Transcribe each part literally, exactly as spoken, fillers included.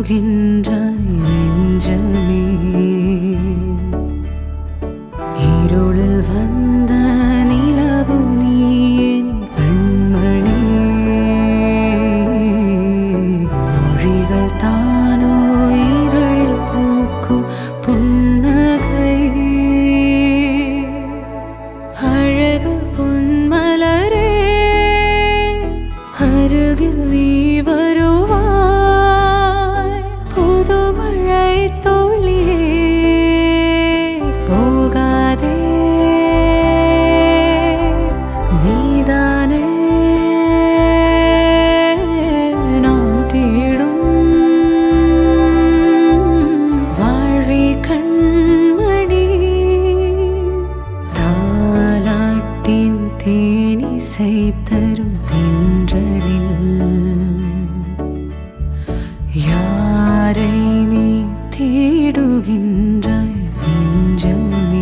தேடுகின்றாய் நெஞ்சமே இருளில் வந்த நிலவு நீ என் கண்மணி மொழிகள் தானோ இதழில் பூக்கும் புன்னகை அழகு பொன்மலரே அருகில் நீ வருவாய் புதுமழை தோழியே போகாதே நீதானே நாம் தேடும் வாழ்வி கண்மணி தாலாட்டின் தேனிசை தரும் தென்றலில் யாரை நீ தேடுகின்றாய் நெஞ்சமே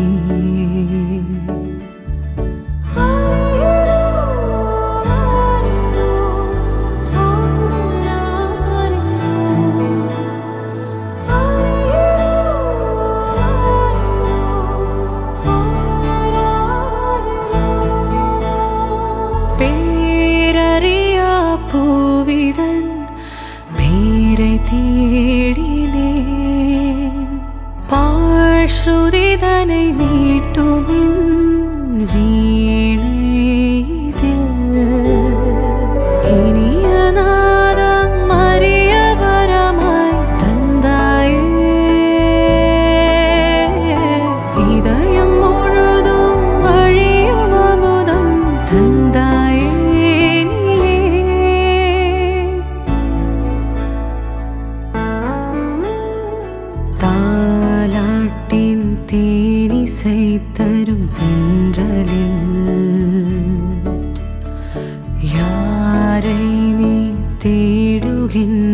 பேரறியா பூவிதன் பேரை தேடினேன் பாழ்ஸ்ருதிதனை மீட்டுமின் வீணை இதில் இனிய நாதம் அறிய வரமாய் தந்தாயே இதயம் முழுதும் வழியும் அமுதம் தந்தாயே தாலாட்டின் தேனிசை தரும் தென்றலில் யாரை நீ தேடுகின்ற